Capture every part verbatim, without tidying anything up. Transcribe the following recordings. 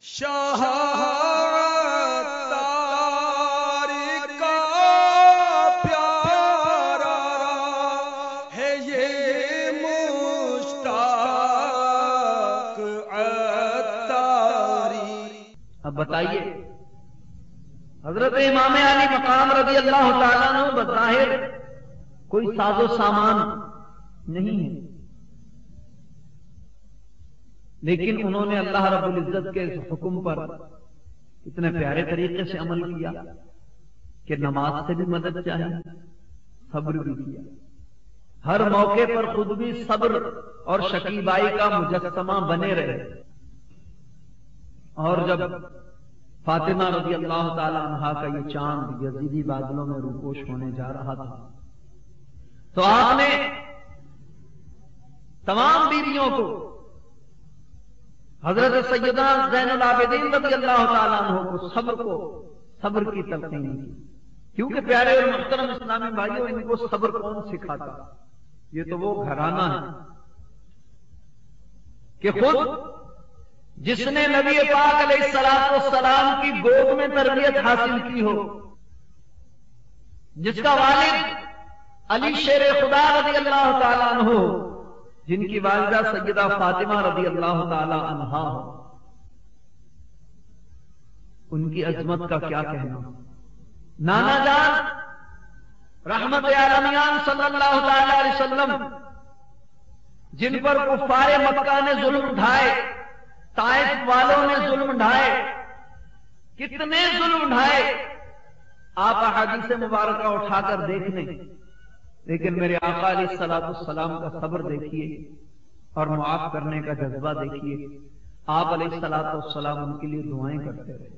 شاہ عطار کا پیارا ہے یہ مشتاق عطاری۔ اب بتائیے، حضرت امام علی مقام رضی اللہ تعالیٰ عنہ بظاہر کوئی ساز و سامان نہیں ہے، لیکن انہوں نے اللہ رب العزت کے اس حکم پر اتنے پیارے طریقے سے عمل کیا کہ نماز سے بھی مدد چاہیے، صبر بھی کیا، ہر موقع پر خود بھی صبر اور شکیبائی کا مجسمہ بنے رہے۔ اور جب فاطمہ رضی اللہ تعالی عنہا کا یہ چاند یزیدی بادلوں میں روپوش ہونے جا رہا تھا تو آپ نے تمام بیویوں کو حضرت سیدہ زین العابدین رضی اللہ تعالیٰ عنہ کو صبر کو صبر کی تلقین کی، کیونکہ پیارے اور محترم اسلامی بھائیوں، ان کو صبر کون سکھاتا؟ یہ تو وہ گھرانہ ہے کہ خود جس نے نبی پاک علیہ الصلوۃ والسلام کی گود میں تربیت حاصل کی ہو، جس کا والد علی شیر خدا رضی اللہ تعالیٰ عنہ، جن کی والدہ سیدہ فاطمہ رضی اللہ تعالی عنہا ہو، ان کی عظمت کا کیا کہنا؟ نانا جان رحمت عالمیان صلی اللہ تعالی علیہ وسلم، جن پر کفار مکہ نے ظلم ڈھائے، طائف والوں نے ظلم ڈھائے، کتنے ظلم ڈھائے، آپ احادیث مبارکہ اٹھا کر دیکھ لیں، لیکن میرے آقا علیہ الصلوۃ والسلام کا صبر دیکھیے اور معاف کرنے کا جذبہ دیکھیے۔ آپ علیہ الصلوۃ والسلام ان کے لیے دعائیں کرتے رہے۔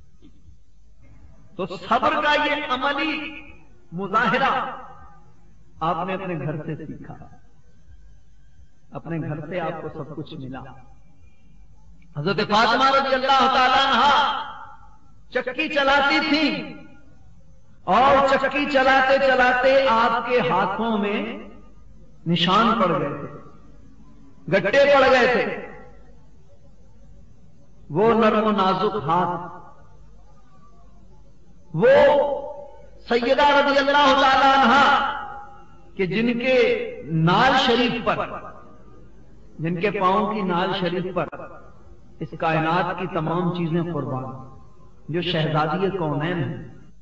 تو صبر کا یہ عملی مظاہرہ آپ نے اپنے گھر سے سیکھا، اپنے گھر سے آپ کو سب کچھ ملا۔ حضرت فاطمہ رضی اللہ تعالیٰ عنہا چکی چلاتی تھی، اور چکی چلاتے چلاتے آپ کے ہاتھوں میں نشان پڑ گئے تھے، گٹے پڑ گئے تھے۔ وہ نرم و نازک ہاتھ، وہ سیدہ رضی اللہ تعالی عنہا کہ جن کے نال شریف پر، جن کے پاؤں کی نال شریف پر اس کائنات کی تمام چیزیں قربان، جو شہزادی کونین ہیں،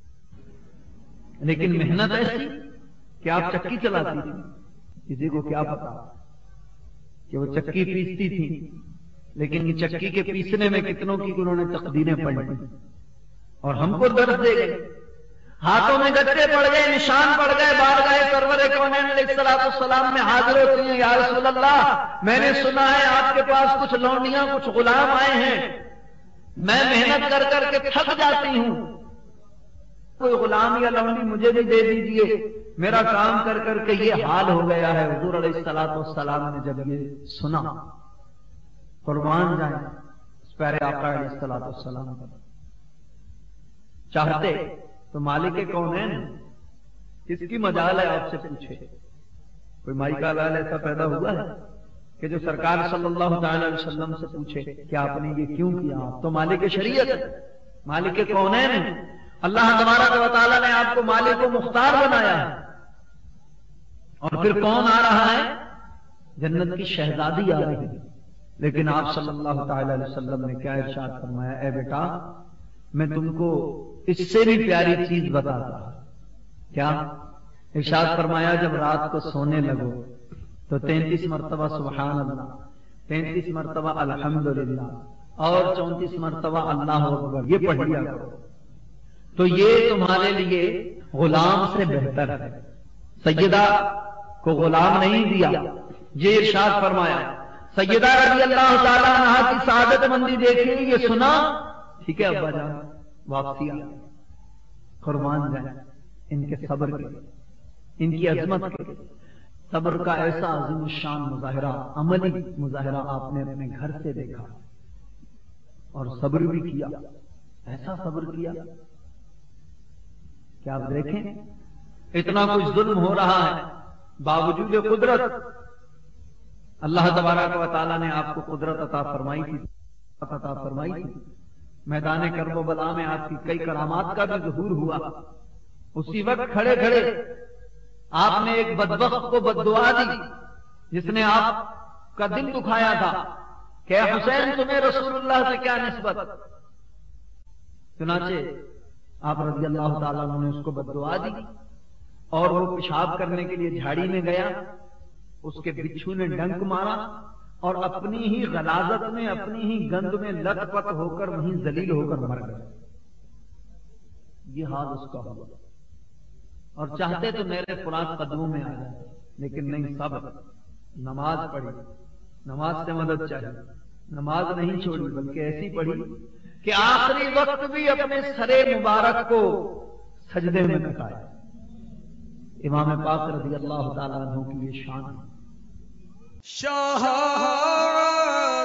لیکن محنت ایسی کہ آپ چکی چلاتی تھی، کسی کو کیا پتا کہ وہ چکی پیستی تھی، لیکن یہ چکی کے پیسنے میں کتنوں کی انہوں نے تقدیریں پڑھی اور ہم کو درد دے گئے۔ ہاتھوں میں گٹے پڑ گئے، نشان پڑ گئے، بارگاہ سرور کونین علیہ الصلوۃ والسلام میں حاضر ہوتی ہیں، یا رسول اللہ میں نے سنا ہے آپ کے پاس کچھ لونڈیاں، کچھ غلام آئے ہیں، میں محنت کر کر کے تھک جاتی ہوں، کوئی غلام یا لونڈی مجھے بھی دے دیجئے، میرا کام کر کر کے یہ حال ہو گیا ہے۔ حضور علیہ الصلوۃ والسلام نے جب یہ سنا، قربان جائیں اس پیارے آقا علیہ الصلوۃ والسلام پر، چاہتے تو مالک کونین کس کی مجال ہے؟ آپ سے پوچھے، کوئی مائی کا لال ایسا پیدا ہوا ہے کہ جو سرکار صلی اللہ تعالی علیہ وسلم سے پوچھے کہ آپ نے یہ کیوں کیا؟ آپ تو مالک شریعت، مالک کونین ہیں، اللہ تبارک و تعالیٰ نے آپ کو مالک و مختار بنایا ہے۔ اور پھر کون آ رہا ہے؟ جنت کی شہزادی آ رہی ہے، لیکن آپ صلی اللہ تعالی علیہ وسلم نے کیا ارشاد فرمایا؟ اے بیٹا میں تم کو اس سے بھی پیاری چیز بتاتا ہوں۔ کیا ارشاد فرمایا؟ جب رات کو سونے لگو تو تینتیس مرتبہ سبحان اللہ، تینتیس مرتبہ الحمدللہ اور چونتیس مرتبہ اللہ اکبر یہ پڑھ لیا کرو، تو یہ تمہارے لیے غلام سے بہتر ہے۔ سیدہ کو غلام نہیں دیا، یہ ارشاد فرمایا۔ سیدہ رضی اللہ تعالیٰ عنہا کی سعادت مندی دیکھی، یہ سنا، ٹھیک ہے ابا جان واپسی آ، قربان جائیں ان کے صبر کے، ان کی عظمت کے۔ صبر کا ایسا عظیم الشان مظاہرہ، عملی مظاہرہ آپ نے اپنے گھر سے دیکھا، اور صبر بھی کیا، ایسا صبر کیا کہ آپ دیکھیں اتنا کچھ ظلم ہو رہا ہے، باوجود قدرت اللہ تبارک و تعالیٰ نے آپ کو قدرت عطا فرمائی تھی۔ عطا فرمائی تھی. میدان کرب و بلا میں آپ کی کئی کرامات کا بھی ظہور ہوا. اسی وقت کھڑے کھڑے آپ نے ایک بدبخت کو بددعا دی جس نے آپ کا دل دکھایا تھا کہ حسین تمہیں رسول اللہ سے کیا نسبت. چنانچہ آپ رضی اللہ تعالیٰ عنہ نے اس کو بددعا دی اور وہ پیشاب کرنے کے لیے جھاڑی میں گیا. اس کے بچھو نے ڈنک مارا اور اپنی ہی غلاظت میں اپنی ہی گند میں لت پت ہو کر وہیں ذلیل ہو کر مر گیا. یہ حال اس کا ہوا اور چاہتے تو میرے فرات قدموں میں آ جائے لیکن نہیں. صبر, نماز پڑھی, نماز سے مدد چاہیے. نماز نہیں چھوڑی بلکہ ایسی پڑھی کہ آخری وقت بھی اپنے سرے مبارک کو سجدے میں کٹایا. امام پاک رضی اللہ تعالیٰ عنہ کی یہ شان ہے. شاہ